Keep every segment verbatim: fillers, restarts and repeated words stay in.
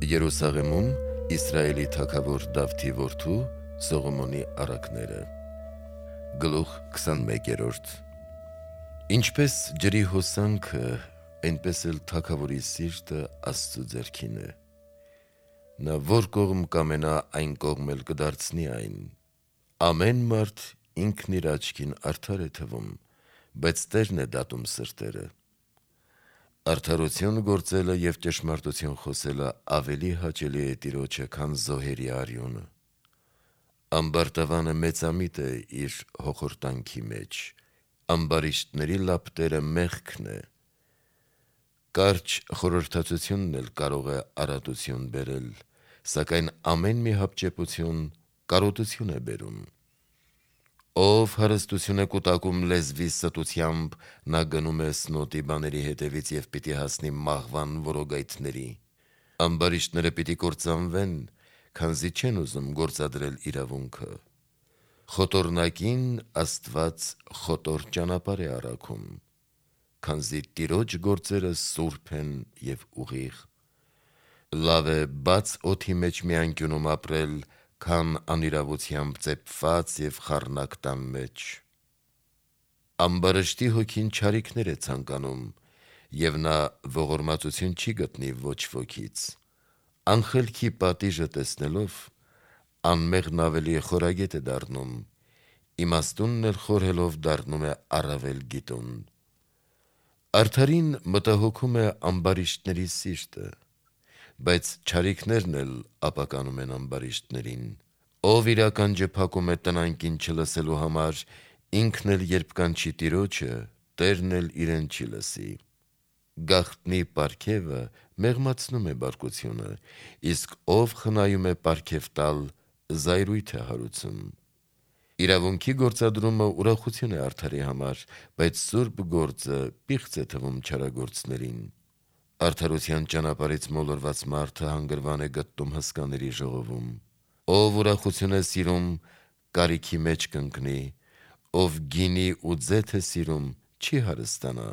Երուսաղեմում Իսրայելի թագավոր Դավթի որդու Սողոմոնի առակները։ Գլուխ քսանմեկերորդ Ինչպես ջրի հոսանքը, այնպես էլ թագավորի սիրտը Աստծու ձեռքին է։ Նա որ կողմ կամենա, այն կողմ էլ կդարձնի այն։ Ամեն մարդ ինքն իր աչքին արդար է թվում, բայց Տերն է դատում սրտերը։ Արդարություն գործելը և ճշմարտություն խոսելը ավելի հաճելի է Տիրոջը, քան զոհերի արյունը։ Ամբարտավանը մեծամիտ է իր հոխորտանքի մեջ, ամբարիշտների լապտերը մեղքն է։ Կարճ խորհրդածությունն էլ կարող է արատություն բերել, սակայն ամեն մի հապճեպություն կարոտություն է բերում։ Ով հարստություն է կուտակում լեզվի ստությամբ, նա գնում է սնոտի բաների հետևից և պիտի հասնի մահվան որոգայթների։ Ամբարիշտները պիտի կործանվեն, քանզի չեն ուզում գործադրել իրավունքը։ Խոտորնակին Աստված խոտոր ճանապարհ է առաքում, քանզի Տիրոջ գործերը սուրբ են և ուղիղ։ Լավ է բաց օդի մեջ մի անկյունում ապրել, քան անիրավությամբ ծեփված և խառնակ տան մեջ։ Ամբարշտի հոգին չարիքներ է ցանկանում, և նա ողորմածություն չի գտնի ոչ ոքից։ Անխելքի պատիժը տեսնելով, անմեղն ավելի խորագետ է դառնում, իմաստունն էլ խորհելով դառնում է առավել գիտուն։ Արդարին մտահոգում է ամբարիշտների սիրտը, բայց չարիքներն էլ ապականում են ամբարիշտներին։ Ով իր ականջը փակում է տնանկին չլսելու համար, ինքն էլ երբ կանչի Տիրոջը, Տերն էլ իրեն չի լսի։ Գաղտնի պարգևը մեղմացնում է բարկությունը, իսկ ով խնայում է պարգև տալ, զայրույթ է հարուցում։ Իրավունքի գործադրումը ուրախություն է արդարի համար, բայց սուրբ գործը պիղծ է թվում չարագործներին։ Արդարության ճանապարհից մոլորված մարդը հանգրվան է գտնում հսկաների ժողովում։ Ով ուրախություն է սիրում, կարիքի մեջ կընկնի, ով գինի ու ձեթ է սիրում, չի հարստանա։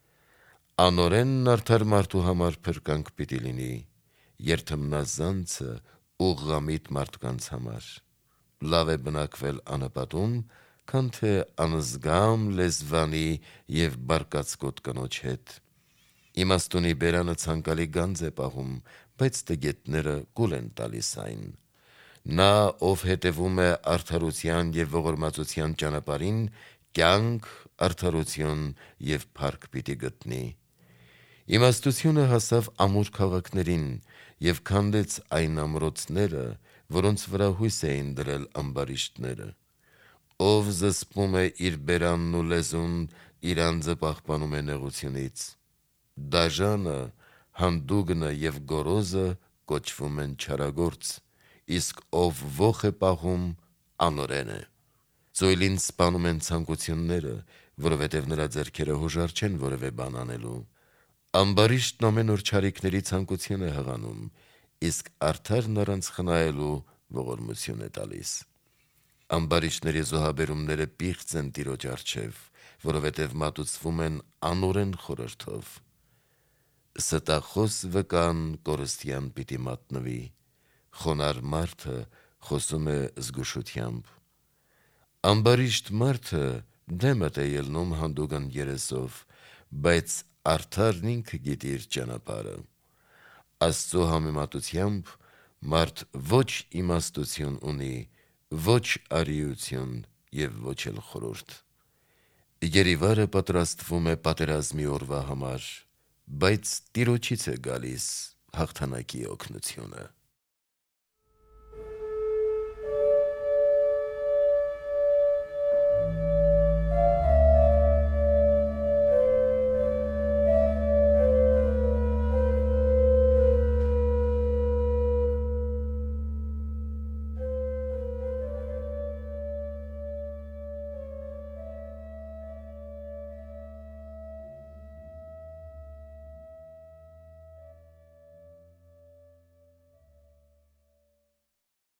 Անօրենն արդար մարդու համար փրկանք պիտի լինի, երդմնազանցը ուղղամիտ մարդկանց համար։ Լավ է բնակվել անապատում, քան թե անզգամ լեզվանի և բարկացկոտ կնոջ հետ։ Իմաստունի բերանը ցանկալի գանձ է պահում, բայց տգետները կուլ են տալիս այն։ Նա, ով հետևում է արդարության և ողորմածության ճանապարհին, կյանք, արդարություն և փառք պիտի գտնի։ Իմաստությունը հասավ ամուր քաղաքներին և քանդեց այն ամրոցները, որոնց վրա հույս էին դրել ամբարիշտները։ Ով զսպում է իր բերանն ու լեզուն, իր անձը պահպանում է նեղությունից։ Դաժանը, հանդուգնը և գոռոզը կոչվում են չարագործ, իսկ ով ոխ է պահում, անօրեն է։ Ծոյլին սպանում են ցանկությունները, որովհետև նրա ձեռքերը հոժար չեն որևէ բան անելու։ Ամբարիշտն ամեն օր չարիքների ցանկություն է հղանում, իսկ արդարն առանց խնայելու ողորմություն է տալիս։ Ամբարիշտների զոհաբերումները պիղծ են Տիրոջ առջև, որովհետև մատուցվում են անօրեն խորհրդով։ Ստախոս վկան կորստյան պիտի մատնվի, խոնարհ մարդը խոսում է զգուշությամբ։ Ամբարիշտ մարդը դեմդ է ելնում հանդուգն երեսով, բայց արդարն ինքը գիտի իր ճանապարհը։ Աստծու համեմատությամբ մարդ ոչ իմաստություն ունի, ոչ արիություն և ոչ էլ խորհուրդ։ Երիվարը պատրաստվում է պատերազմի օրվա համար, բայց Տիրոջից է գալիս հաղթանակի օգնությունը։